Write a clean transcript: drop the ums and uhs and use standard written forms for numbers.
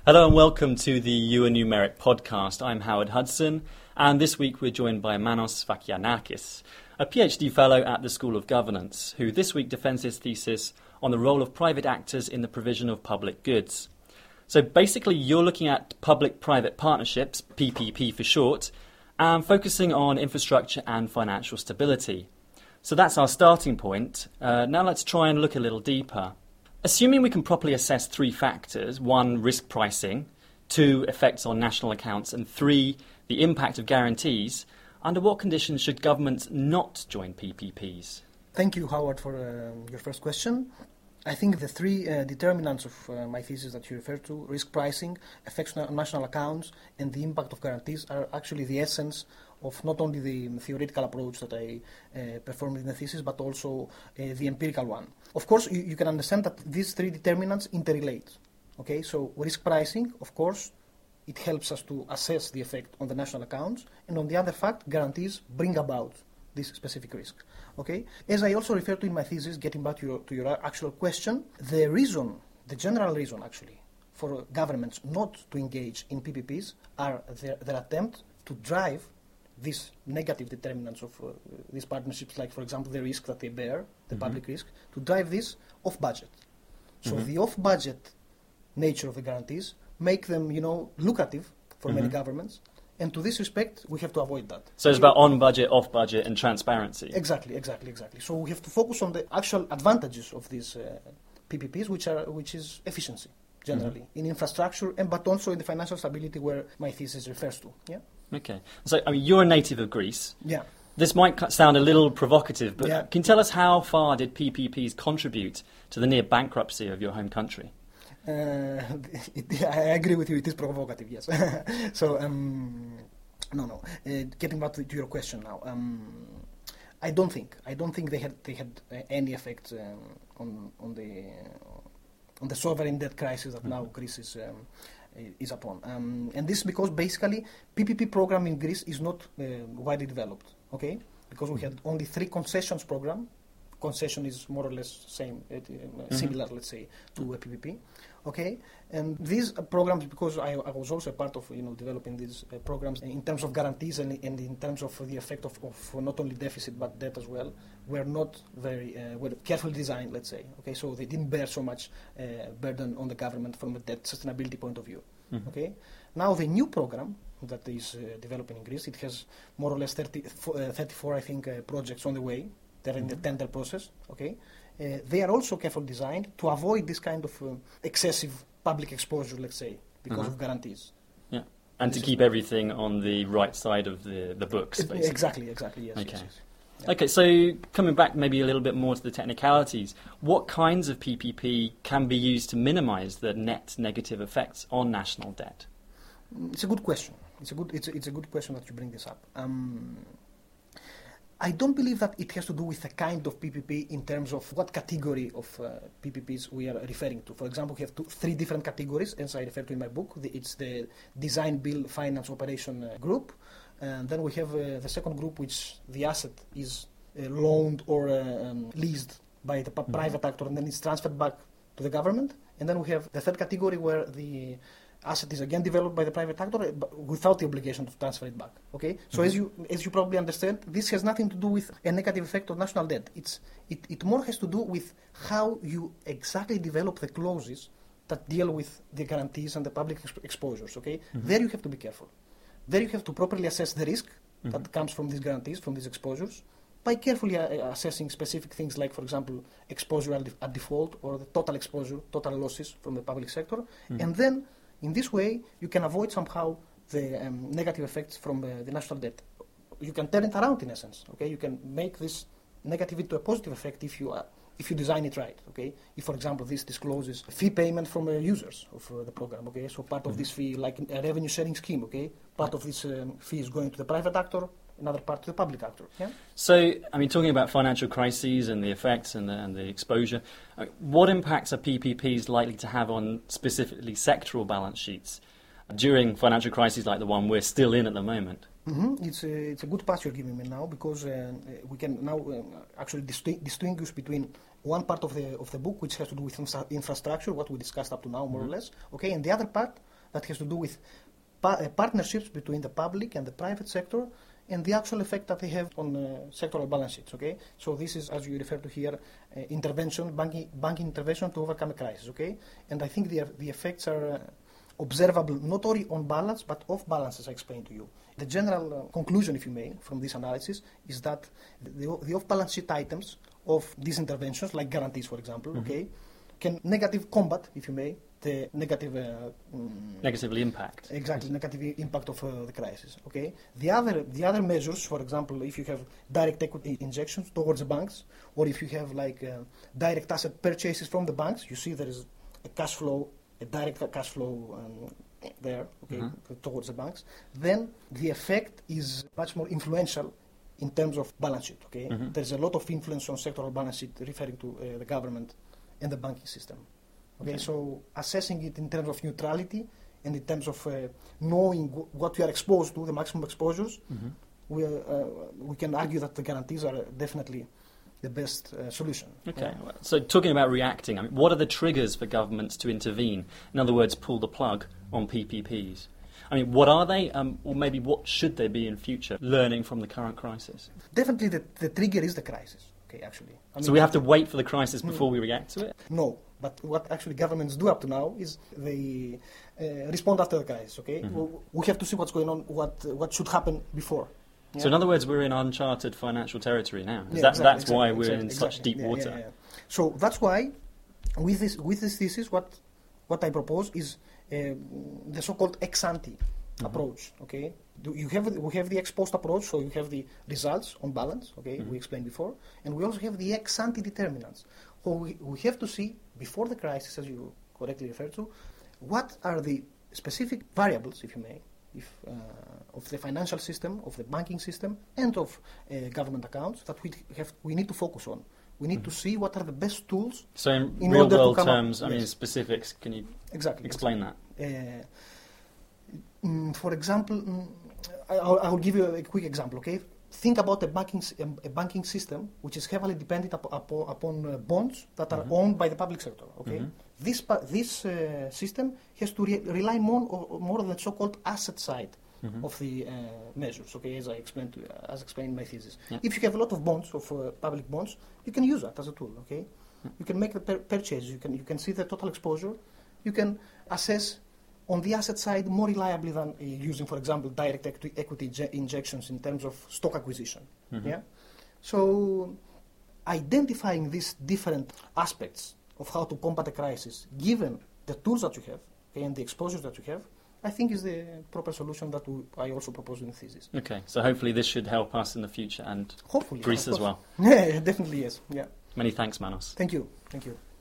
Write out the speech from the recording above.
Hello and welcome to the EuroNumeric podcast. I'm Howard Hudson, and this week we're joined by Manos Vakianakis, a PhD fellow at the School of Governance, who this week defends his thesis on the role of private actors in the provision of public goods. So basically you're looking at public-private partnerships, PPP for short, and focusing on infrastructure and financial stability. So that's our starting point. Now let's try and look a little deeper. Assuming we can properly assess three factors: one, risk pricing; two, effects on national accounts; and three, the impact of guarantees, under what conditions should governments not join PPPs? Thank you, Howard, for your first question. I think the three determinants of my thesis that you referred to, risk pricing, effects on national accounts, and the impact of guarantees, are actually the essence of not only the theoretical approach that I performed in the thesis, but also the empirical one. Of course, you can understand that these three determinants interrelate. Okay, so risk pricing, of course, it helps us to assess the effect on the national accounts, and on the other fact, guarantees bring about this specific risk. Okay, as I also referred to in my thesis, getting back to your actual question, the general reason actually for governments not to engage in PPPs are their attempt to drive these negative determinants of these partnerships, like, for example, the risk that they bear, the public risk, to drive this off budget. So the off budget nature of the guarantees make them, lucrative for many governments. And to this respect, we have to avoid that. So it's about on-budget, off-budget, and transparency. Exactly. So we have to focus on the actual advantages of these PPPs, which is efficiency, generally, in infrastructure, but also in the financial stability where my thesis refers to. Yeah. Okay. So, you're a native of Greece. Yeah. This might sound a little provocative, but can you tell us how far did PPPs contribute to the near bankruptcy of your home country? I agree with you. It is provocative, yes. So, getting back to your question now, I don't think they had any effect on the sovereign debt crisis that now Greece is upon. And this is because basically PPP program in Greece is not widely developed. Okay, because we had only 3 concessions program. Concession is more or less similar, let's say, to a PPP. Okay, and these programs, because I was also a part of developing these programs in terms of guarantees and in terms of the effect of not only deficit but debt as well, were not very were carefully designed, let's say. Okay, so they didn't bear so much burden on the government from a debt sustainability point of view. Okay, now the new program that is developing in Greece, it has more or less 34, I think, projects on the way. They're in the tender process, okay? They are also carefully designed to avoid this kind of excessive public exposure, let's say, because of guarantees. Yeah, and to keep everything on the right side of the books, basically. Exactly, yes. Okay. Yes. Yeah. Okay, so coming back maybe a little bit more to the technicalities, what kinds of PPP can be used to minimise the net negative effects on national debt? It's a good question. It's a good question that you bring this up. I don't believe that it has to do with the kind of PPP in terms of what category of PPPs we are referring to. For example, we have 3 different categories, as I refer to in my book. It's the design, build, finance, operation group. And then we have the second group, which the asset is loaned or leased by the private actor, and then it's transferred back to the government. And then we have the third category, where the asset is again developed by the private actor but without the obligation to transfer it back. Okay, so as you probably understand, this has nothing to do with a negative effect on national debt. It more has to do with how you exactly develop the clauses that deal with the guarantees and the public exposures. Okay, there you have to be careful. There you have to properly assess the risk that comes from these guarantees, from these exposures, by carefully assessing specific things like, for example, exposure at default or the total exposure, total losses from the public sector, and then in this way, you can avoid somehow the negative effects from the national debt. You can turn it around, in essence. Okay, you can make this negative into a positive effect if you design it right. Okay, if, for example, this discloses fee payment from users of the program. Okay, so part of this fee, like a revenue sharing scheme. Okay, part of this fee is going to the private actor, another part to the public actor. Yeah. So, talking about financial crises and the effects and the exposure, what impacts are PPPs likely to have on specifically sectoral balance sheets during financial crises like the one we're still in at the moment? It's a good pass you're giving me now, because we can now actually distinguish between one part of the book, which has to do with infrastructure, what we discussed up to now, more or less, okay, and the other part, that has to do with partnerships between the public and the private sector and the actual effect that they have on sectoral balance sheets. Okay, so this is, as you refer to here, intervention, banking intervention to overcome a crisis. Okay, and I think the effects are observable not only on balance but off balance, as I explained to you. The general conclusion, if you may, from this analysis is that the off-balance sheet items of these interventions, like guarantees, for example, okay, can negative combat, if you may, the negatively impact. Exactly, negative impact of the crisis. Okay, the other measures, for example, if you have direct equity injections towards the banks, or if you have like direct asset purchases from the banks, you see there is a direct cash flow there, okay, towards the banks. Then the effect is much more influential in terms of balance sheet. Okay, there's a lot of influence on sectoral balance sheet, referring to the government and the banking system. Okay, so assessing it in terms of neutrality and in terms of knowing what we are exposed to, the maximum exposures, we can argue that the guarantees are definitely the best solution. Okay, so talking about reacting, I mean, what are the triggers for governments to intervene? In other words, pull the plug on PPPs. I mean, what are they, or maybe what should they be in future, learning from the current crisis? Definitely the trigger is the crisis, okay, actually. I mean, so we have to wait for the crisis before we react to it? No, but what actually governments do up to now is they respond after the crisis, okay? We have to see what's going on, what should happen before. Yeah. So in other words, we're in uncharted financial territory now. That's why we're in such deep water. Yeah. So that's why, with this thesis, what I propose is the so-called ex-ante approach. Okay, we have the ex-post approach, so you have the results on balance. Okay, we explained before, and we also have the ex-ante determinants. So we have to see before the crisis, as you correctly referred to, what are the specific variables, if you may, of the financial system, of the banking system, and of government accounts that we need to focus on. We need to see what are the best tools. So in real world terms, I mean specifics, can you explain that? For example, I will give you a quick example. Okay, think about a banking system which is heavily dependent upon bonds that are owned by the public sector. Okay, this system has to rely more on the so-called asset side of the measures. Okay, as explained in my thesis. Yeah. If you have a lot of bonds, of public bonds, you can use that as a tool. Okay, you can make the purchase. You can see the total exposure. You can assess on the asset side more reliably than using, for example, direct equity injections in terms of stock acquisition. Yeah. So identifying these different aspects of how to combat a crisis, given the tools that you have, okay, and the exposures that you have, I think is the proper solution that I also propose in the thesis. Okay, so hopefully this should help us in the future and hopefully Greece as well. Yeah, definitely yes. Yeah. Many thanks, Manos. Thank you.